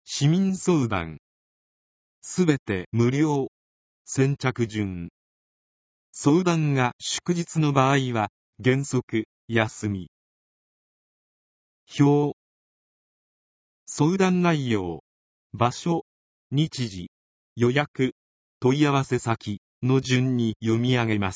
市民相談。すべて無料。先着順。相談が祝日の場合は、原則、休み。表。相談内容、場所、日時、予約、問い合わせ先の順に読み上げます。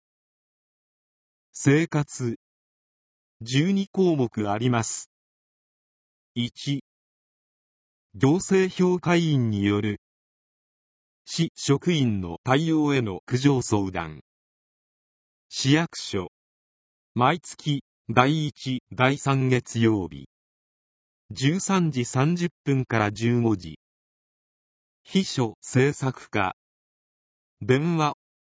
生活。12項目あります。1、行政評価委員による市職員の対応への苦情相談。市役所。毎月第1、第3月曜日。13時30分から15時。秘書政策課。電話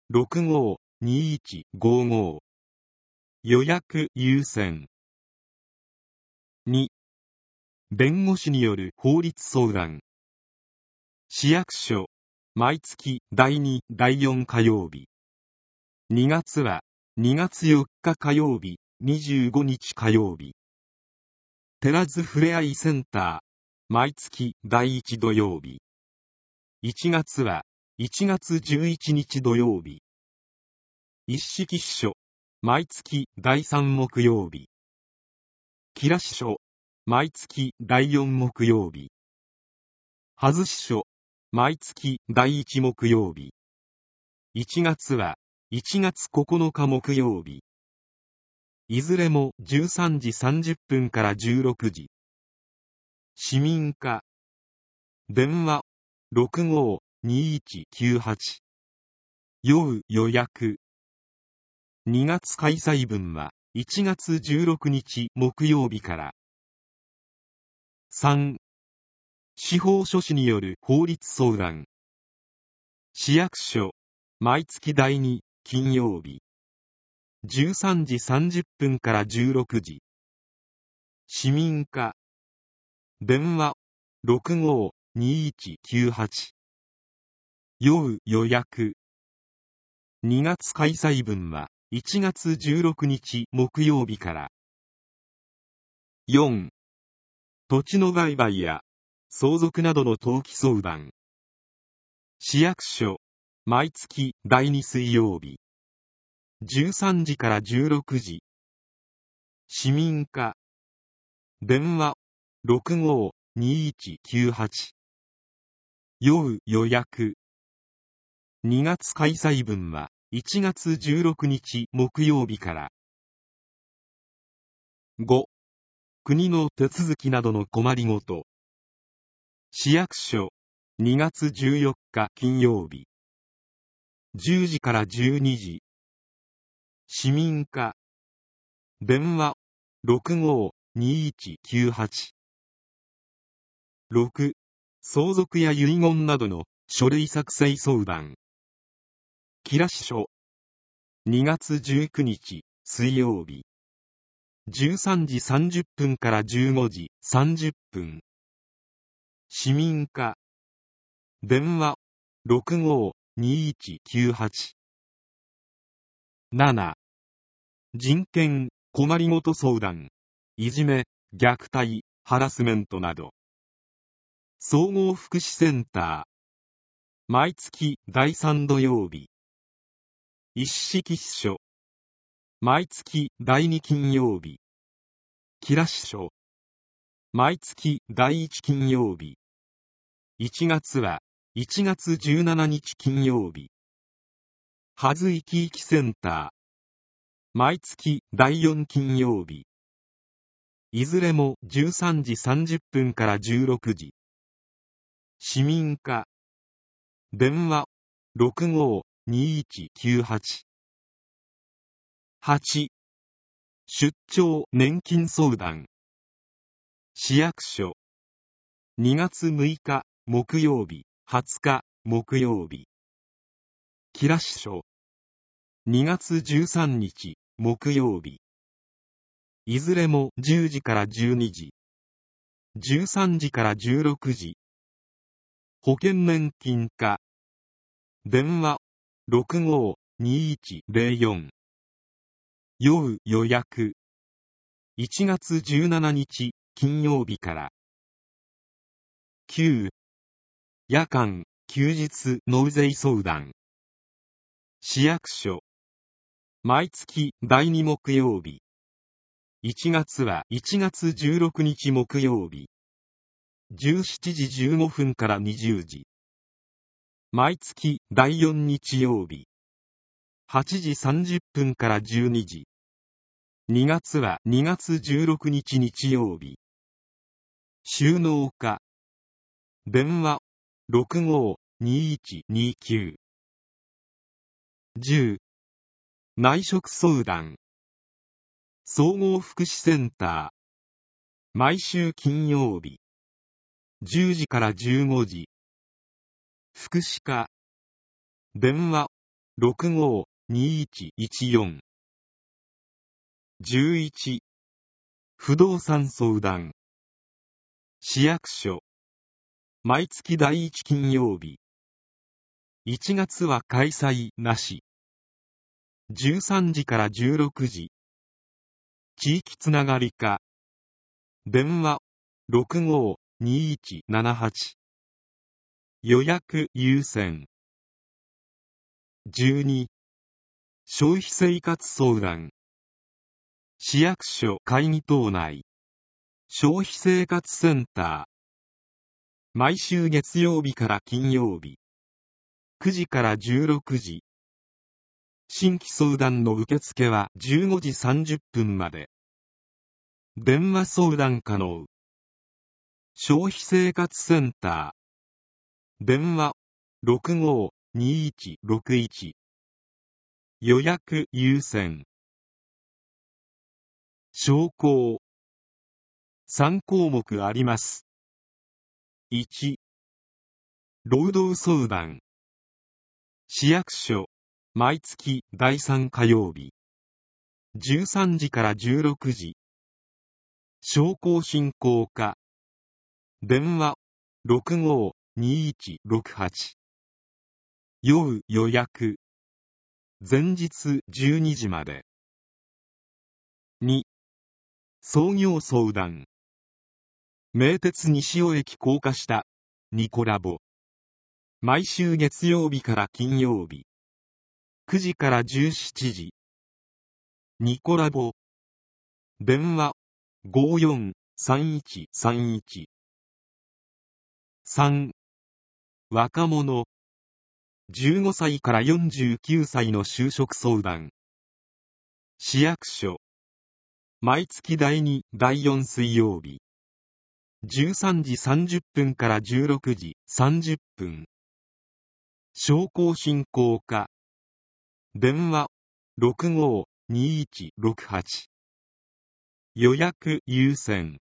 65-2155。予約優先。2、弁護士による法律相談。市役所。毎月第2、第4火曜日。2月は2月4日火曜日、25日火曜日。寺津ふれあいセンター。毎月第1土曜日。1月は1月11日土曜日。一式秘書。毎月第3木曜日。木良支所。毎月第4木曜日。葉津支所。毎月第1木曜日。1月は1月9日木曜日。いずれも13時30分から16時。市民課。電話 65-2198。要予約。2月開催分は1月16日木曜日から。3、司法書士による法律相談。市役所。毎月第2、金曜日。13時30分から16時。市民課。電話 65-2198。要予約。2月開催分は1月16日木曜日から。4、土地の売買や相続などの登記相談。市役所。毎月第2水曜日。13時から16時。市民課。電話 65-2198。要予約。2月開催分は1月16日木曜日から。5、国の手続きなどの困りごと。市役所。2月14日金曜日。10時から12時。市民課。電話 65-2198。6、相続や遺言などの書類作成相談。木良支所。2月19日水曜日。13時30分から15時30分。市民課。電話 65-2198。7、人権、困りごと相談。いじめ、虐待、ハラスメントなど。総合福祉センター。毎月第3土曜日。一式秘書。毎月第2金曜日。木良支所。毎月第1金曜日。1月は1月17日金曜日。葉津いきいきセンター。毎月第4金曜日。いずれも13時30分から16時。市民課。電話 65-2198。8、出張年金相談。市役所。2月6日木曜日、20日木曜日。木良支所。2月13日木曜日。いずれも10時から12時。13時から16時。保険年金課。電話 65-2104。要予約。1月17日金曜日から。 9、夜間、休日納税相談。市役所。毎月第2木曜日。1月は1月16日木曜日。17時15分から20時。毎月第4日曜日。8時30分から12時。2月は2月16日日曜日。収納課。電話。65-2129。10。内職相談。総合福祉センター。毎週金曜日。10時から15時。福祉課。電話。65-2114。11。不動産相談。市役所。毎月第1金曜日。1月は開催なし。13時から16時。地域つながり課。電話。65-2178。予約優先。12。消費生活相談。市役所会議棟内。消費生活センター。毎週月曜日から金曜日。9時から16時。新規相談の受付は15時30分まで。電話相談可能。消費生活センター。電話。65-2161。予約優先。商工。3項目あります。1。労働相談。市役所。毎月第3火曜日。13時から16時。商工振興課。電話。65-2168。要予約。前日12時まで。2。創業相談。名鉄西尾駅高架下。ニコラボ。毎週月曜日から金曜日。9時から17時。ニコラボ。電話。54-3131。3。若者。15歳から49歳の就職相談。市役所。毎月第2、第4水曜日。13時30分から16時30分。商工振興課。電話。65-2168。予約優先。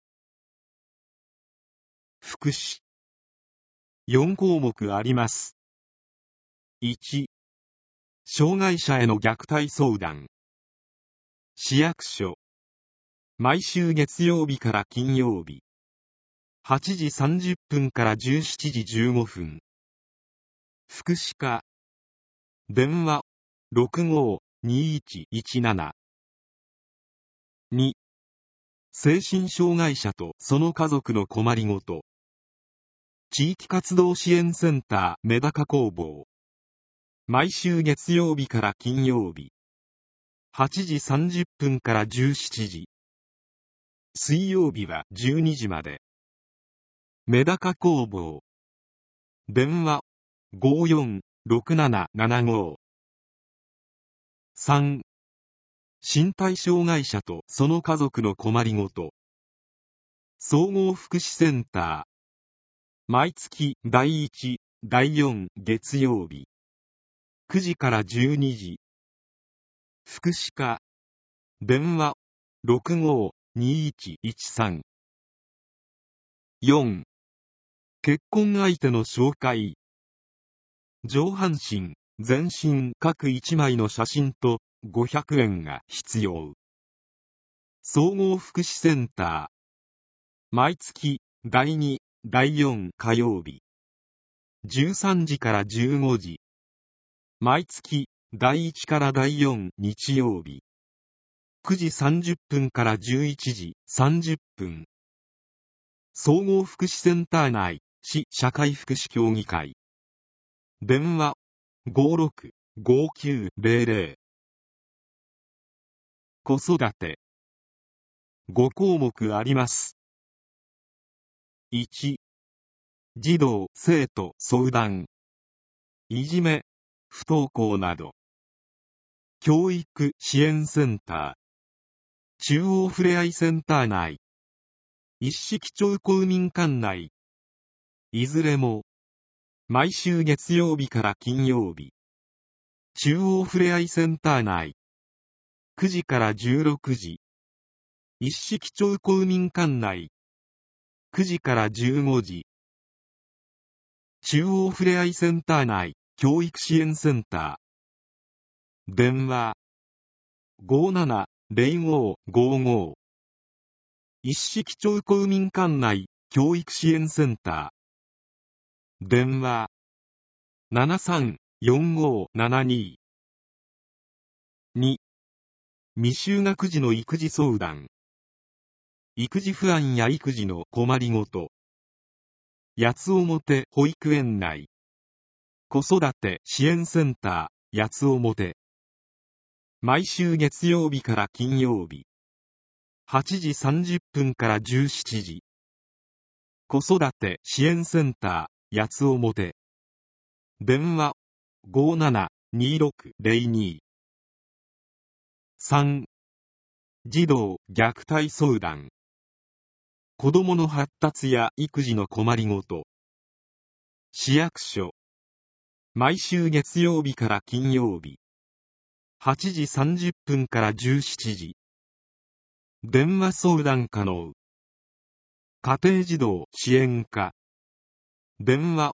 福祉。4項目あります。1。障害者への虐待相談。市役所。毎週月曜日から金曜日。8時30分から17時15分。福祉課。電話。65-2117。2。精神障害者とその家族の困りごと。地域活動支援センターメダカ工房。毎週月曜日から金曜日。8時30分から17時。水曜日は12時まで。メダカ工房。電話。54-6775。3。身体障害者とその家族の困りごと。総合福祉センター。毎月第1、第4月曜日。9時から12時。福祉課。電話。65-2113。4。結婚相手の紹介。上半身、全身各1枚の写真と500円が必要。総合福祉センター。毎月第2、第4火曜日。13時から15時。毎月第1から第4日曜日。9時30分から11時30分。総合福祉センター内市社会福祉協議会。電話 56-5900。子育て。5項目あります。1、児童・生徒相談。いじめ、不登校など。教育支援センター。中央ふれあいセンター内。一色町公民館内。いずれも、毎週月曜日から金曜日。中央ふれあいセンター内。9時から16時。一色町公民館内。9時から15時。中央ふれあいセンター内、教育支援センター。電話 57-0555。一色町公民館内、教育支援センター。電話 73-4572。2、未就学児の育児相談。育児不安や育児の困りごと。八つ表保育園内。子育て支援センター、八つ表。毎週月曜日から金曜日。8時30分から17時。子育て支援センター、八つ表。電話 57-2602。3、児童虐待相談。子どもの発達や育児の困りごと。市役所。毎週月曜日から金曜日。8時30分から17時。電話相談可能。家庭児童支援課。電話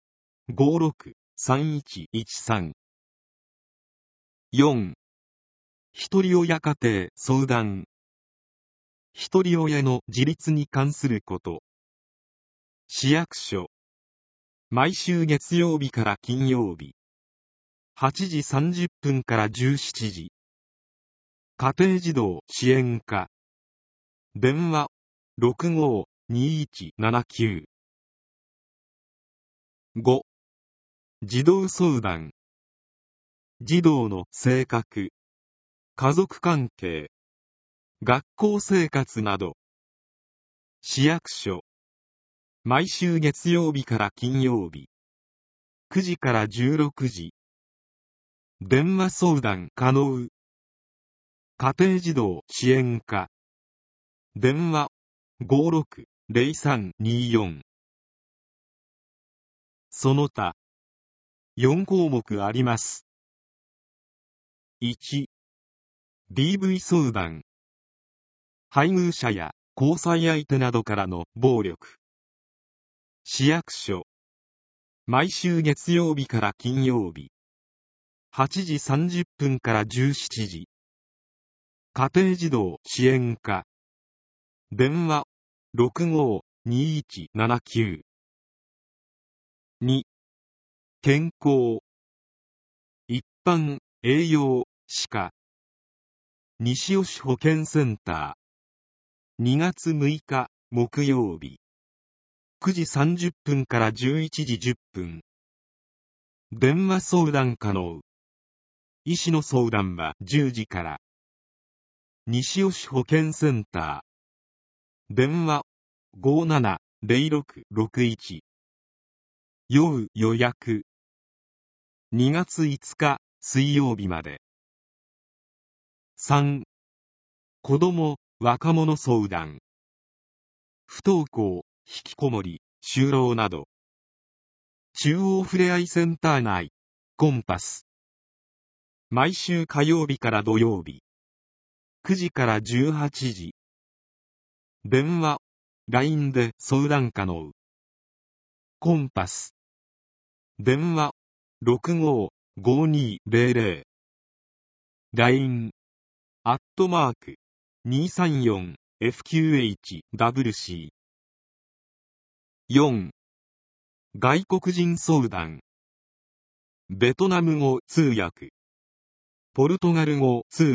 56-3113。4、ひとり親家庭相談。ひとり親の自立に関すること。市役所。毎週月曜日から金曜日。8時30分から17時。家庭児童支援課。電話 65-2179。5、児童相談。児童の性格、家族関係、学校生活など。市役所。毎週月曜日から金曜日。9時から16時。電話相談可能。家庭児童支援課。電話 56-0324。その他、4項目あります。1、DV 相談。配偶者や交際相手などからの暴力。市役所。毎週月曜日から金曜日。8時30分から17時。家庭児童支援課。電話 65-2179。2、健康。一般、栄養、歯科。西尾市保健センター。2月6日、木曜日。9時30分から11時10分。電話相談可能。医師の相談は10時から。西尾市保健センター。電話 57-0661。要予約。2月5日水曜日まで。3、子ども・若者相談。不登校、引きこもり、就労など。中央ふれあいセンター内、コンパス。毎週火曜日から土曜日。9時から18時。電話、LINE で相談可能。コンパス。電話、65-5200。LINE、@234FQHWC。4、外国人相談。ベトナム語通訳。ポルトガル語通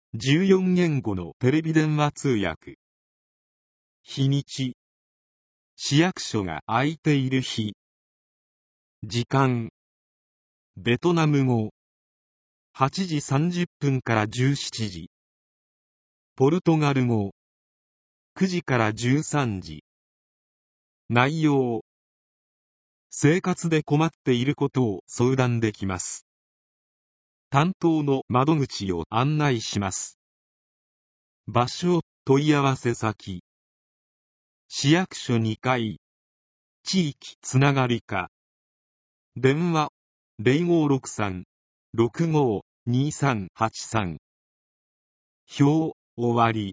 訳。14言語のテレビ電話通訳。日にち。 市役所が空いている日。時間。ベトナム語。8時30分から17時。ポルトガル語。9時から13時。内容。生活で困っていることを相談できます。担当の窓口を案内します。場所、問い合わせ先。市役所2階。地域つながり課。電話、0563-65-2383。表、終わり。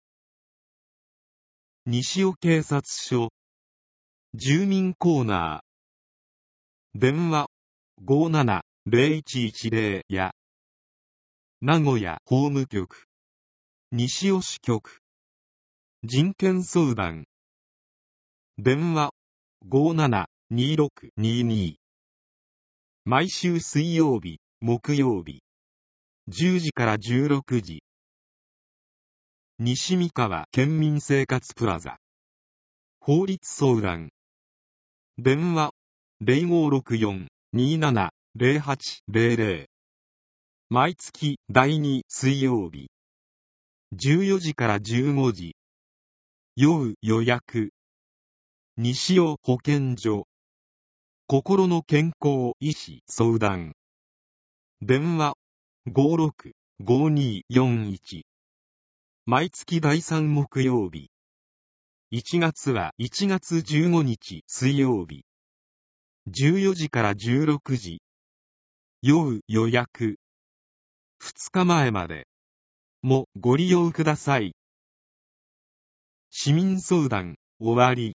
西尾警察署。住民コーナー。電話、57-0110や。名古屋法務局。西尾支局。人権相談。電話、57-2622。毎週水曜日、木曜日。10時から16時。西三河県民生活プラザ。法律相談。電話、0564-27-0800。毎月第2水曜日。14時から15時。酔う予約。西尾保健所。心の健康医師相談。電話、56-5241。毎月第3木曜日。1月は1月15日水曜日。14時から16時。酔う予約。2日前まで。もご利用ください。市民相談、終わり。